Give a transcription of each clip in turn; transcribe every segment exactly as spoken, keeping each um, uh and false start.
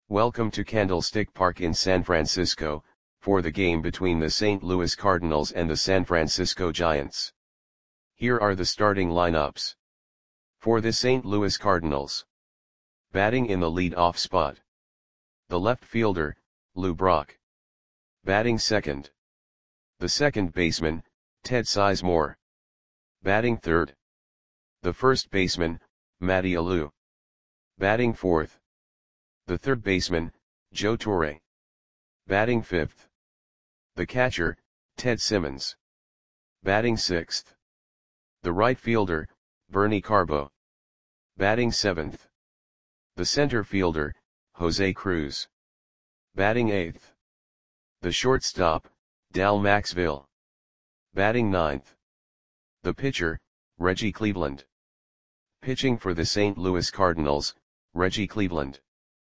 Welcome to Candlestick Park in San Francisco, for the game between the Saint Louis Cardinals and the San Francisco Giants. Here are the starting lineups. For the Saint Louis Cardinals. Batting in the lead-off spot. The left fielder, Lou Brock. Batting second. The second baseman, Ted Sizemore. Batting third. The first baseman, Matty Alou. Batting fourth. The third baseman, Joe Torre. Batting fifth. The catcher, Ted Simmons. Batting sixth. The right fielder, Bernie Carbo. Batting seventh. The center fielder, Jose Cruz. Batting eighth. The shortstop, Dal Maxville. Batting ninth. The pitcher, Reggie Cleveland. Pitching for the Saint Louis Cardinals, Reggie Cleveland.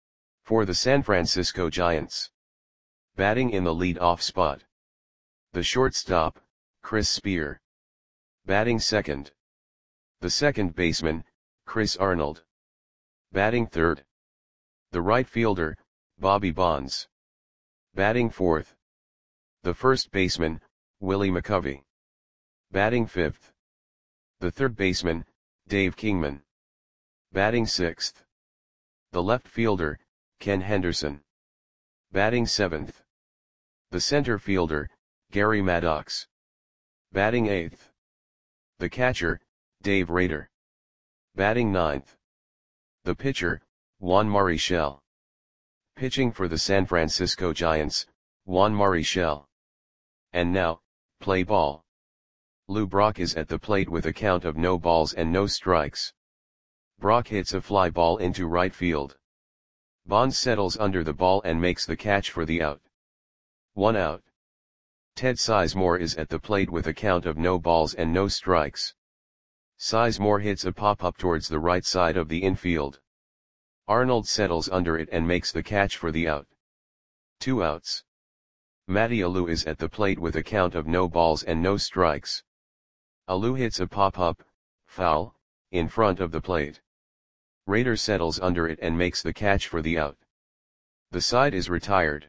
For the San Francisco Giants. Batting in the lead-off spot. The shortstop, Chris Spear. Batting second. The second baseman, Chris Arnold. Batting third. The right fielder, Bobby Bonds. Batting fourth. The first baseman, Willie McCovey. Batting fifth. The third baseman, Dave Kingman. Batting sixth. The left fielder, Ken Henderson. Batting seventh. The center fielder, Gary Maddox. Batting eighth. The catcher, Dave Rader. Batting ninth. The pitcher, Juan Marichal. Pitching for the San Francisco Giants, Juan Marichal. And now, play ball. Lou Brock is at the plate with a count of no balls and no strikes. Brock hits a fly ball into right field. Bonds settles under the ball and makes the catch for the out. One out. Ted Sizemore is at the plate with a count of no balls and no strikes. Sizemore hits a pop-up towards the right side of the infield. Arnold settles under it and makes the catch for the out. Two outs. Matty Alou is at the plate with a count of no balls and no strikes. Alou hits a pop-up, foul, in front of the plate. Rader settles under it and makes the catch for the out. The side is retired.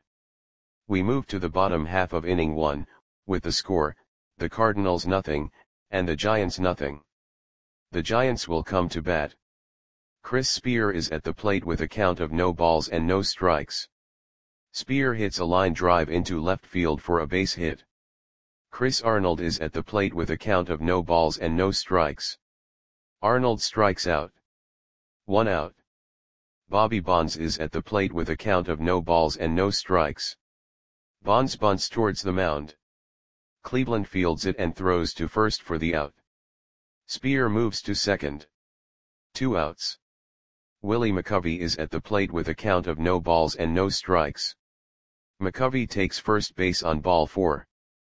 We move to the bottom half of inning one, with the score, the Cardinals nothing, and the Giants nothing. The Giants will come to bat. Chris Spear is at the plate with a count of no balls and no strikes. Spear hits a line drive into left field for a base hit. Chris Arnold is at the plate with a count of no balls and no strikes. Arnold strikes out. One out. Bobby Bonds is at the plate with a count of no balls and no strikes. Bonds bunts towards the mound. Cleveland fields it and throws to first for the out. Spear moves to second. Two outs. Willie McCovey is at the plate with a count of no balls and no strikes. McCovey takes first base on ball four.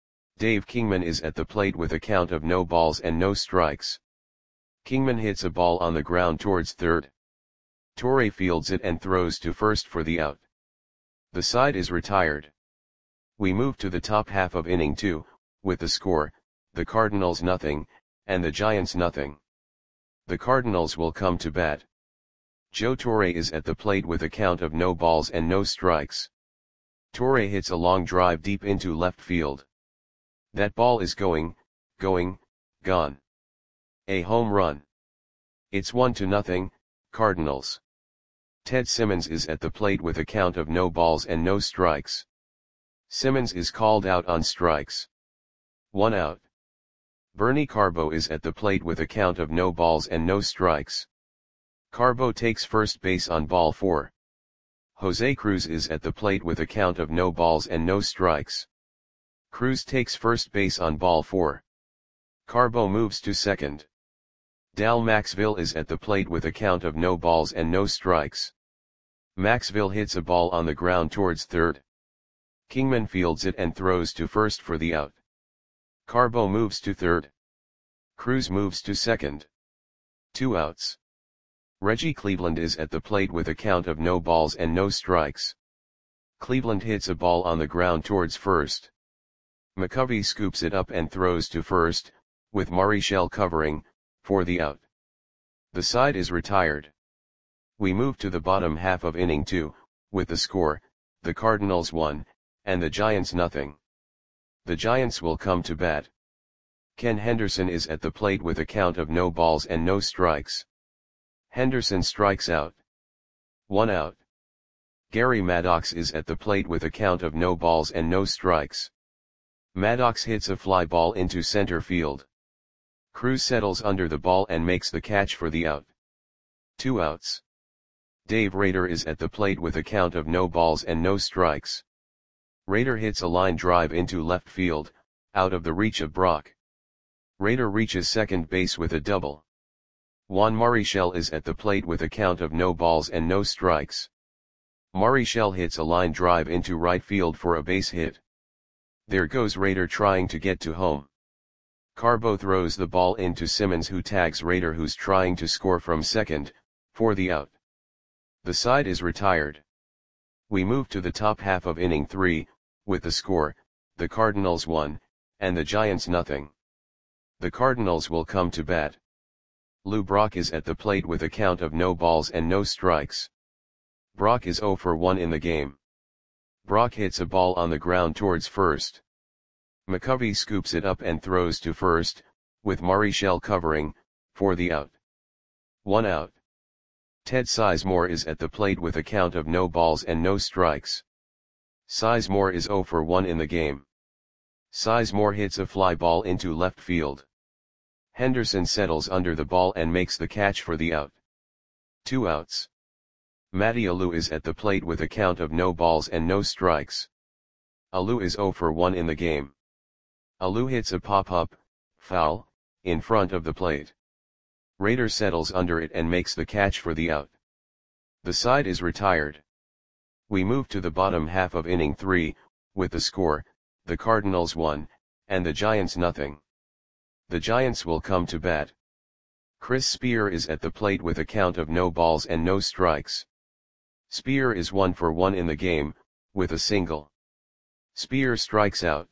Dave Kingman is at the plate with a count of no balls and no strikes. Kingman hits a ball on the ground towards third. Torre fields it and throws to first for the out. The side is retired. We move to the top half of inning two, with the score, the Cardinals nothing, and the Giants nothing. The Cardinals will come to bat. Joe Torre is at the plate with a count of no balls and no strikes. Torre hits a long drive deep into left field. That ball is going, going, gone. A home run. It's one to nothing, Cardinals. Ted Simmons is at the plate with a count of no balls and no strikes. Simmons is called out on strikes. One out. Bernie Carbo is at the plate with a count of no balls and no strikes. Carbo takes first base on ball four. Jose Cruz is at the plate with a count of no balls and no strikes. Cruz takes first base on ball four. Carbo moves to second. Dal Maxville is at the plate with a count of no balls and no strikes. Maxville hits a ball on the ground towards third. Kingman fields it and throws to first for the out. Carbo moves to third. Cruz moves to second. Two outs. Reggie Cleveland is at the plate with a count of no balls and no strikes. Cleveland hits a ball on the ground towards first. McCovey scoops it up and throws to first, with Marichal covering, for the out. The side is retired. We move to the bottom half of inning two, with the score, the Cardinals one, and the Giants nothing. The Giants will come to bat. Ken Henderson is at the plate with a count of no balls and no strikes. Henderson strikes out. One out. Gary Maddox is at the plate with a count of no balls and no strikes. Maddox hits a fly ball into center field. Cruz settles under the ball and makes the catch for the out. Two outs. Dave Rader is at the plate with a count of no balls and no strikes. Rader hits a line drive into left field, out of the reach of Brock. Rader reaches second base with a double. Juan Marichal is at the plate with a count of no balls and no strikes. Marichal hits a line drive into right field for a base hit. There goes Rader trying to get to home. Carbo throws the ball into Simmons, who tags Rader, who's trying to score from second, for the out. The side is retired. We move to the top half of inning three, with the score, the Cardinals one, and the Giants nothing. The Cardinals will come to bat. Lou Brock is at the plate with a count of no balls and no strikes. Brock is oh for one in the game. Brock hits a ball on the ground towards first. McCovey scoops it up and throws to first, with Marichal covering, for the out. One out. Ted Sizemore is at the plate with a count of no balls and no strikes. Sizemore is oh for one in the game. Sizemore hits a fly ball into left field. Henderson settles under the ball and makes the catch for the out. Two outs. Matty Alou is at the plate with a count of no balls and no strikes. Alou is oh for one in the game. Alou hits a pop-up, foul, in front of the plate. Rader settles under it and makes the catch for the out. The side is retired. We move to the bottom half of inning three, with the score, the Cardinals one, and the Giants nothing. The Giants will come to bat. Chris Spear is at the plate with a count of no balls and no strikes. Spear is one for one in the game, with a single. Spear strikes out.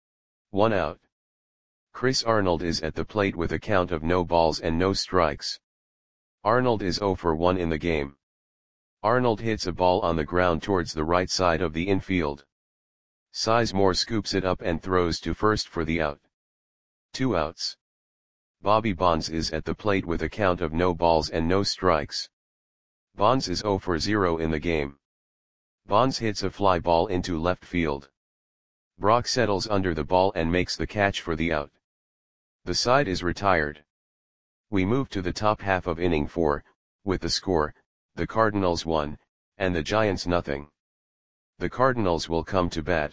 One out. Chris Arnold is at the plate with a count of no balls and no strikes. Arnold is oh for one in the game. Arnold hits a ball on the ground towards the right side of the infield. Sizemore scoops it up and throws to first for the out. Two outs. Bobby Bonds is at the plate with a count of no balls and no strikes. Bonds is oh for zero in the game. Bonds hits a fly ball into left field. Brock settles under the ball and makes the catch for the out. The side is retired. We move to the top half of inning four, with the score, the Cardinals one, and the Giants nothing. The Cardinals will come to bat.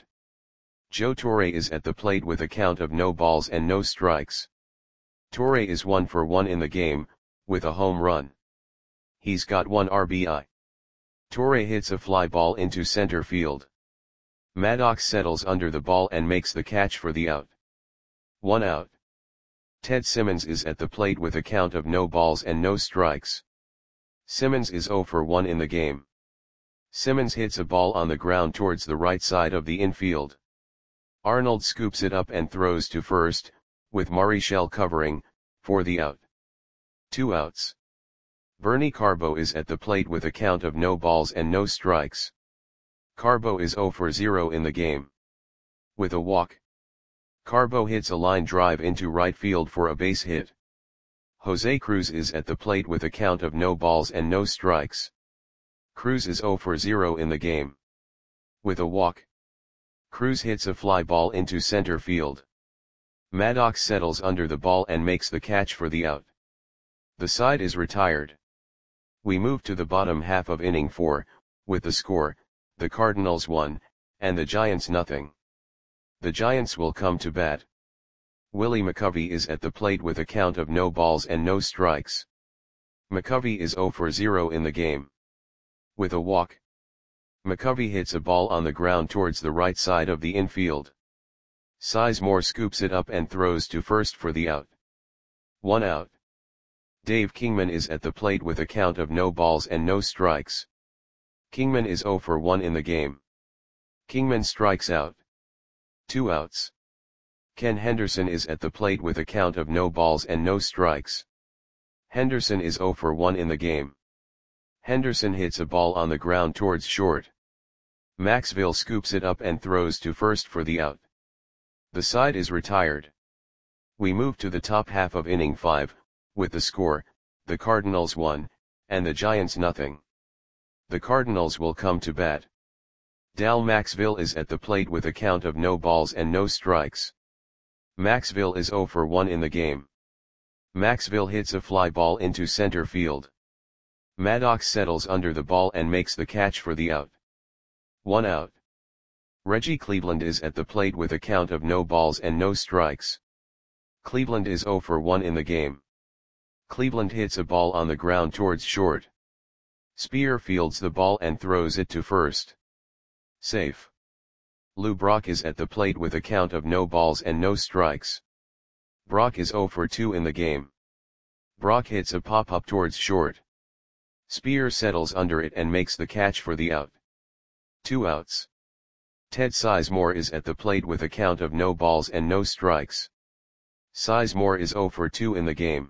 Joe Torre is at the plate with a count of no balls and no strikes. Torre is one for one in the game, with a home run. He's got one R B I. Torre hits a fly ball into center field. Maddox settles under the ball and makes the catch for the out. One out. Ted Simmons is at the plate with a count of no balls and no strikes. Simmons is oh for one in the game. Simmons hits a ball on the ground towards the right side of the infield. Arnold scoops it up and throws to first, with Marichal covering, for the out. Two outs. Bernie Carbo is at the plate with a count of no balls and no strikes. Carbo is oh for zero in the game. With a walk. Carbo hits a line drive into right field for a base hit. Jose Cruz is at the plate with a count of no balls and no strikes. Cruz is oh for zero in the game. With a walk. Cruz hits a fly ball into center field. Maddox settles under the ball and makes the catch for the out. The side is retired. We move to the bottom half of inning four, with the score, the Cardinals one, and the Giants nothing. The Giants will come to bat. Willie McCovey is at the plate with a count of no balls and no strikes. McCovey is oh for zero in the game. With a walk. McCovey hits a ball on the ground towards the right side of the infield. Sizemore scoops it up and throws to first for the out. One out. Dave Kingman is at the plate with a count of no balls and no strikes. Kingman is oh for one in the game. Kingman strikes out. Two outs. Ken Henderson is at the plate with a count of no balls and no strikes. Henderson is oh for one in the game. Henderson hits a ball on the ground towards short. Maxville scoops it up and throws to first for the out. The side is retired. We move to the top half of inning five, with the score, the Cardinals one, and the Giants nothing. The Cardinals will come to bat. Dal Maxville is at the plate with a count of no balls and no strikes. Maxville is zero for one in the game. Maxville hits a fly ball into center field. Maddox settles under the ball and makes the catch for the out. One out. Reggie Cleveland is at the plate with a count of no balls and no strikes. Cleveland is zero for one in the game. Cleveland hits a ball on the ground towards short. Spear fields the ball and throws it to first. Safe. Lou Brock is at the plate with a count of no balls and no strikes. Brock is zero for two in the game. Brock hits a pop-up towards short. Spear settles under it and makes the catch for the out. Two outs. Ted Sizemore is at the plate with a count of no balls and no strikes. Sizemore is zero for two in the game.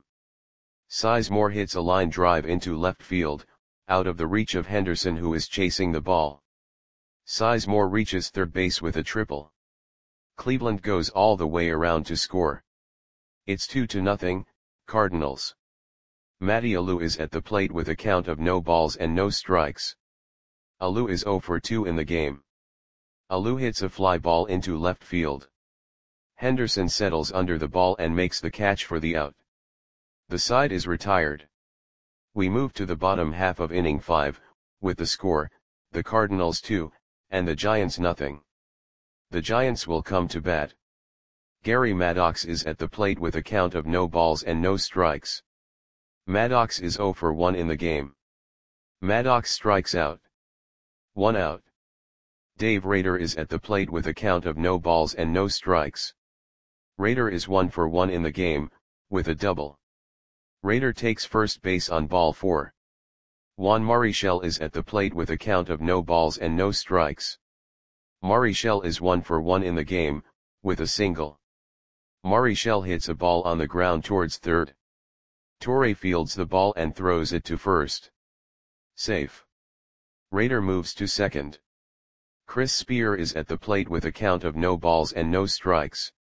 Sizemore hits a line drive into left field, out of the reach of Henderson, who is chasing the ball. Sizemore reaches third base with a triple. Cleveland goes all the way around to score. It's two to nothing, Cardinals. Matty Alou is at the plate with a count of no balls and no strikes. Alou is zero for two in the game. Alou hits a fly ball into left field. Henderson settles under the ball and makes the catch for the out. The side is retired. We move to the bottom half of inning five, with the score, the Cardinals two, and the Giants nothing. The Giants will come to bat. Gary Maddox is at the plate with a count of no balls and no strikes. Maddox is zero for one in the game. Maddox strikes out. One out. Dave Rader is at the plate with a count of no balls and no strikes. Rader is one for one in the game, with a double. Rader takes first base on ball four. Juan Marichal is at the plate with a count of no balls and no strikes. Marichal is one for one in the game, with a single. Marichal hits a ball on the ground towards third. Torre fields the ball and throws it to first. Safe. Rader moves to second. Chris Spear is at the plate with a count of no balls and no strikes.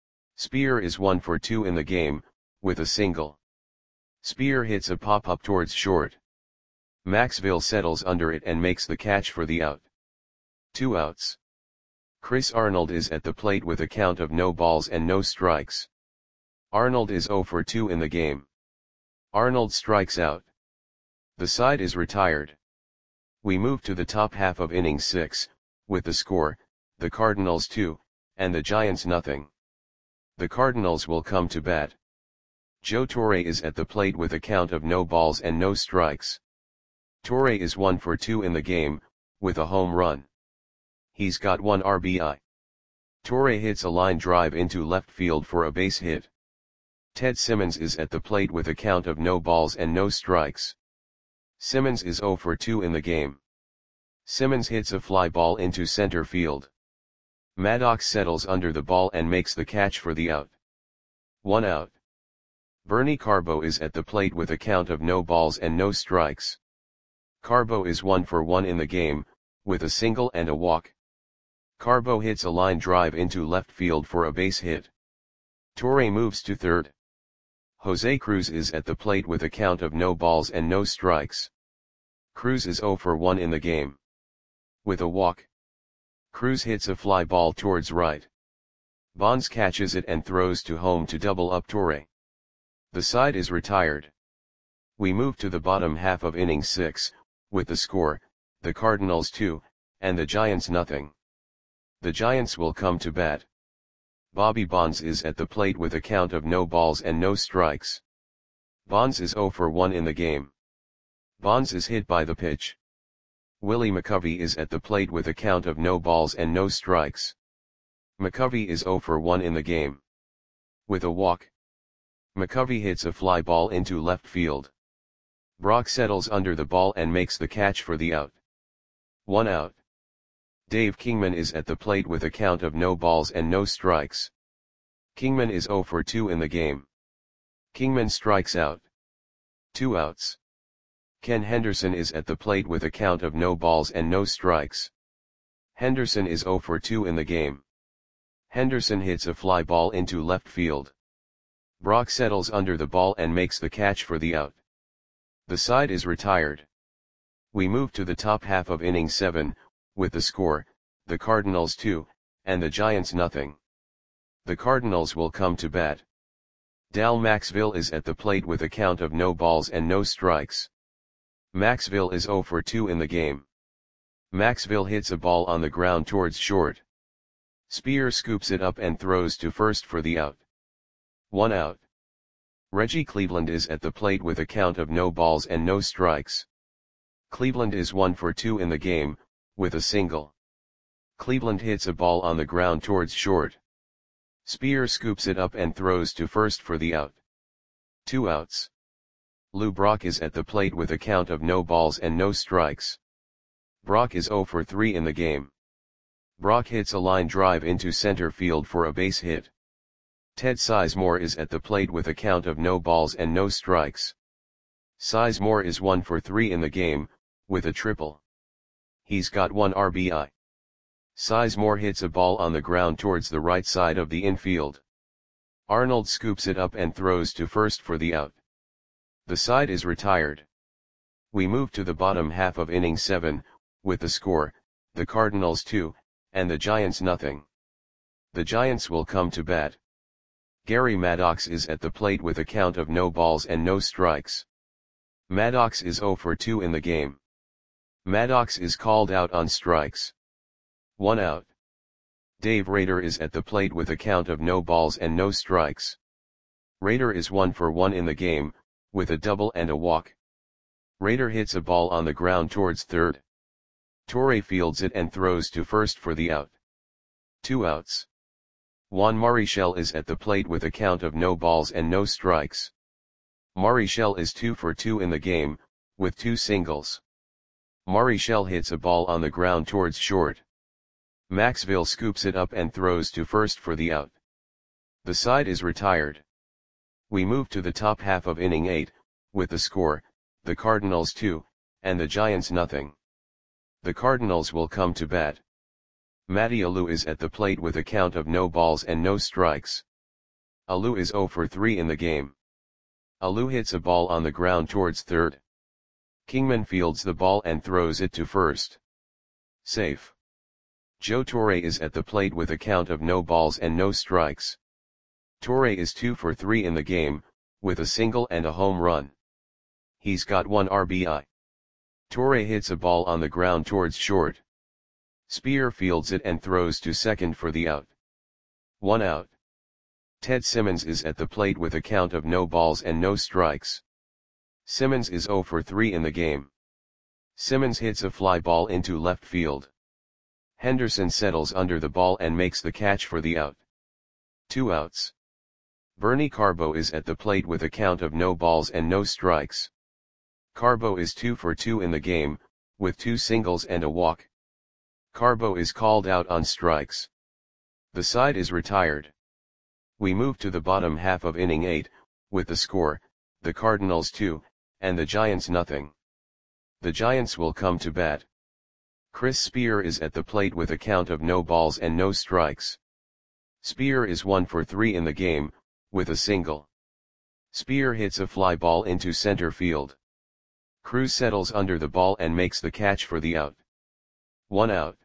Spear is one for two in the game, with a single. Spear hits a pop-up towards short. Maxville settles under it and makes the catch for the out. Two outs. Chris Arnold is at the plate with a count of no balls and no strikes. Arnold is zero for two in the game. Arnold strikes out. The side is retired. We move to the top half of inning six, with the score, the Cardinals two, and the Giants nothing. The Cardinals will come to bat. Joe Torre is at the plate with a count of no balls and no strikes. Torre is one for two in the game, with a home run. He's got one R B I. Torre hits a line drive into left field for a base hit. Ted Simmons is at the plate with a count of no balls and no strikes. Simmons is zero for two in the game. Simmons hits a fly ball into center field. Maddox settles under the ball and makes the catch for the out. One out. Bernie Carbo is at the plate with a count of no balls and no strikes. Carbo is one for one in the game, with a single and a walk. Carbo hits a line drive into left field for a base hit. Torre moves to third. Jose Cruz is at the plate with a count of no balls and no strikes. Cruz is zero for one in the game. With a walk. Cruz hits a fly ball towards right. Bonds catches it and throws to home to double up Torre. The side is retired. We move to the bottom half of inning six, with the score, the Cardinals two, and the Giants nothing. The Giants will come to bat. Bobby Bonds is at the plate with a count of no balls and no strikes. Bonds is zero for one in the game. Bonds is hit by the pitch. Willie McCovey is at the plate with a count of no balls and no strikes. McCovey is zero for one in the game. With a walk. McCovey hits a fly ball into left field. Brock settles under the ball and makes the catch for the out. One out. Dave Kingman is at the plate with a count of no balls and no strikes. Kingman is zero for two in the game. Kingman strikes out. Two outs. Ken Henderson is at the plate with a count of no balls and no strikes. Henderson is zero for two in the game. Henderson hits a fly ball into left field. Brock settles under the ball and makes the catch for the out. The side is retired. We move to the top half of inning seven, with the score, the Cardinals two, and the Giants nothing. The Cardinals will come to bat. Dal Maxville is at the plate with a count of no balls and no strikes. Maxville is zero for two in the game. Maxville hits a ball on the ground towards short. Spear scoops it up and throws to first for the out. One out. Reggie Cleveland is at the plate with a count of no balls and no strikes. Cleveland is one for two in the game, with a single. Cleveland hits a ball on the ground towards short. Spear scoops it up and throws to first for the out. Two outs. Lou Brock is at the plate with a count of no balls and no strikes. Brock is zero for three in the game. Brock hits a line drive into center field for a base hit. Ted Sizemore is at the plate with a count of no balls and no strikes. Sizemore is one for three in the game, with a triple. He's got one R B I. Sizemore hits a ball on the ground towards the right side of the infield. Arnold scoops it up and throws to first for the out. The side is retired. We move to the bottom half of inning seven, with the score, the Cardinals two, and the Giants nothing. The Giants will come to bat. Gary Maddox is at the plate with a count of no balls and no strikes. Maddox is zero for two in the game. Maddox is called out on strikes. One out. Dave Rader is at the plate with a count of no balls and no strikes. Rader is one for one in the game, with a double and a walk. Rader hits a ball on the ground towards third. Torre fields it and throws to first for the out. Two outs. Juan Marichal is at the plate with a count of no balls and no strikes. Marichal is two for two in the game, with two singles. Marichal hits a ball on the ground towards short. Maxville scoops it up and throws to first for the out. The side is retired. We move to the top half of inning eight, with the score, the Cardinals two, and the Giants nothing. The Cardinals will come to bat. Matty Alou is at the plate with a count of no balls and no strikes. Alou is zero for three in the game. Alou hits a ball on the ground towards third. Kingman fields the ball and throws it to first. Safe. Joe Torre is at the plate with a count of no balls and no strikes. Torre is two for three in the game, with a single and a home run. He's got one R B I. Torre hits a ball on the ground towards short. Spear fields it and throws to second for the out. One out. Ted Simmons is at the plate with a count of no balls and no strikes. Simmons is zero for three in the game. Simmons hits a fly ball into left field. Henderson settles under the ball and makes the catch for the out. Two outs. Bernie Carbo is at the plate with a count of no balls and no strikes. Carbo is two for two in the game, with two singles and a walk. Carbo is called out on strikes. The side is retired. We move to the bottom half of inning eight, with the score, the Cardinals two, and the Giants nothing. The Giants will come to bat. Chris Spear is at the plate with a count of no balls and no strikes. Spear is one for three in the game, with a single. Spear hits a fly ball into center field. Cruz settles under the ball and makes the catch for the out. One out.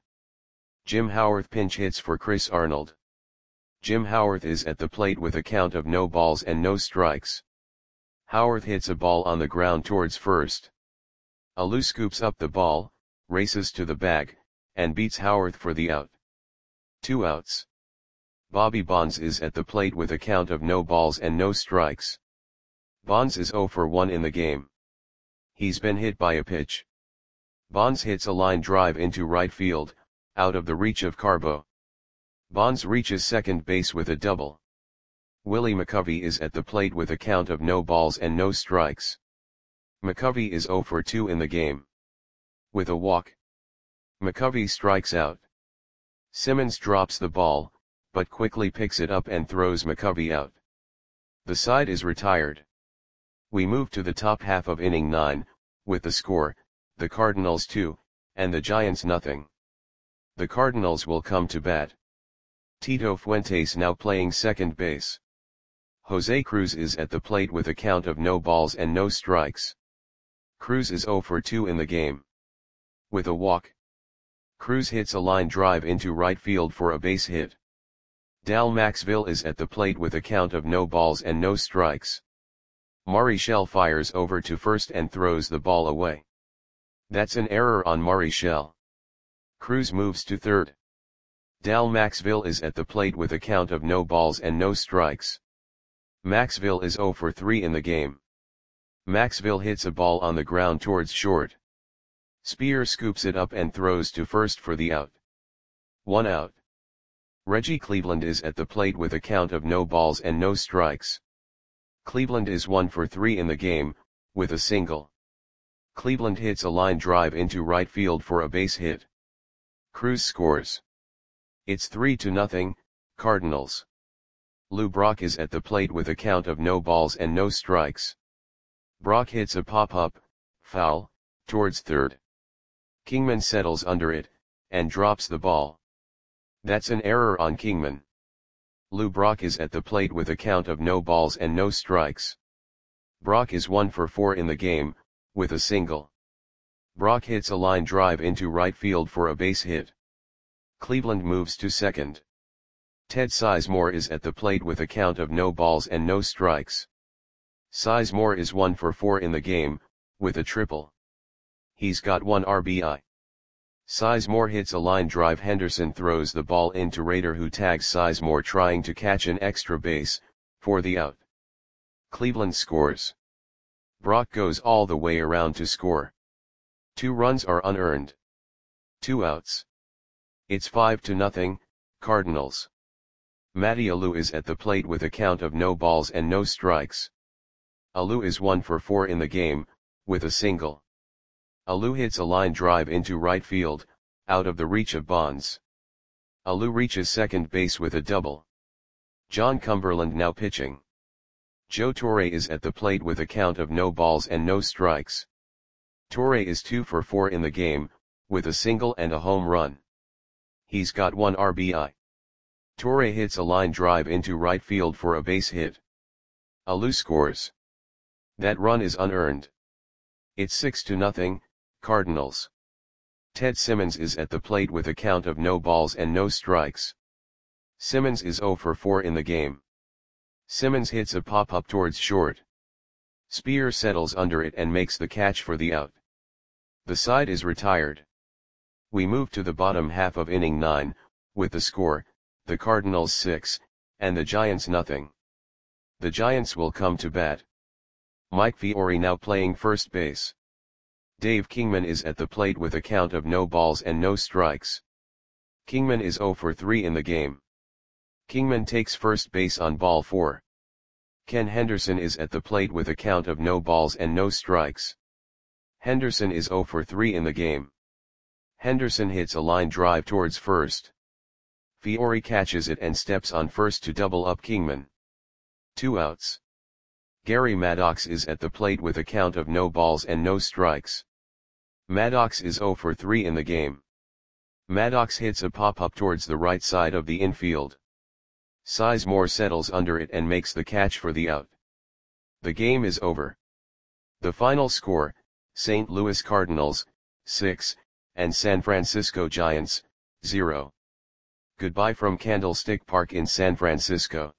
Jim Howarth pinch hits for Chris Arnold. Jim Howarth is at the plate with a count of no balls and no strikes. Howarth hits a ball on the ground towards first. Alou scoops up the ball, races to the bag, and beats Howarth for the out. Two outs. Bobby Bonds is at the plate with a count of no balls and no strikes. Bonds is zero for one in the game. He's been hit by a pitch. Bonds hits a line drive into right field, out of the reach of Carbo. Bonds reaches second base with a double. Willie McCovey is at the plate with a count of no balls and no strikes. McCovey is zero for two in the game. With a walk. McCovey strikes out. Simmons drops the ball, but quickly picks it up and throws McCovey out. The side is retired. We move to the top half of inning nine, with the score, the Cardinals two, and the Giants nothing. The Cardinals will come to bat. Tito Fuentes now playing second base. Jose Cruz is at the plate with a count of no balls and no strikes. Cruz is zero for two in the game. With a walk, Cruz hits a line drive into right field for a base hit. Dal Maxville is at the plate with a count of no balls and no strikes. Marichal fires over to first and throws the ball away. That's an error on Marichal. Cruz moves to third. Dal Maxville is at the plate with a count of no balls and no strikes. Maxville is zero for three in the game. Maxville hits a ball on the ground towards short. Spear scoops it up and throws to first for the out. One out. Reggie Cleveland is at the plate with a count of no balls and no strikes. Cleveland is one for three in the game, with a single. Cleveland hits a line drive into right field for a base hit. Cruz scores. It's three to nothing, Cardinals. Lou Brock is at the plate with a count of no balls and no strikes. Brock hits a pop-up, foul, towards third. Kingman settles under it, and drops the ball. That's an error on Kingman. Lou Brock is at the plate with a count of no balls and no strikes. Brock is one for four in the game, with a single. Brock hits a line drive into right field for a base hit. Cleveland moves to second. Ted Sizemore is at the plate with a count of no balls and no strikes. Sizemore is one for four in the game, with a triple. He's got one R B I. Sizemore hits a line drive. Henderson throws the ball into Rader, who tags Sizemore trying to catch an extra base, for the out. Cleveland scores. Brock goes all the way around to score. Two runs are unearned. Two outs. It's five to nothing, Cardinals. Matty Alou is at the plate with a count of no balls and no strikes. Alou is one for four in the game, with a single. Alou hits a line drive into right field, out of the reach of Bonds. Alou reaches second base with a double. John Cumberland now pitching. Joe Torre is at the plate with a count of no balls and no strikes. Torre is two for four in the game, with a single and a home run. He's got one R B I. Torre hits a line drive into right field for a base hit. Alou scores. That run is unearned. It's six to nothing, Cardinals. Ted Simmons is at the plate with a count of no balls and no strikes. Simmons is zero for four in the game. Simmons hits a pop-up towards short. Spear settles under it and makes the catch for the out. The side is retired. We move to the bottom half of inning nine, with the score, the Cardinals six, and the Giants nothing. The Giants will come to bat. Mike Fiore now playing first base. Dave Kingman is at the plate with a count of no balls and no strikes. Kingman is zero for three in the game. Kingman takes first base on ball four. Ken Henderson is at the plate with a count of no balls and no strikes. Henderson is zero for three in the game. Henderson hits a line drive towards first. Fiore catches it and steps on first to double up Kingman. Two outs. Gary Maddox is at the plate with a count of no balls and no strikes. Maddox is zero for three in the game. Maddox hits a pop-up towards the right side of the infield. Sizemore settles under it and makes the catch for the out. The game is over. The final score, Saint Louis Cardinals, six, and San Francisco Giants, zero. Goodbye from Candlestick Park in San Francisco.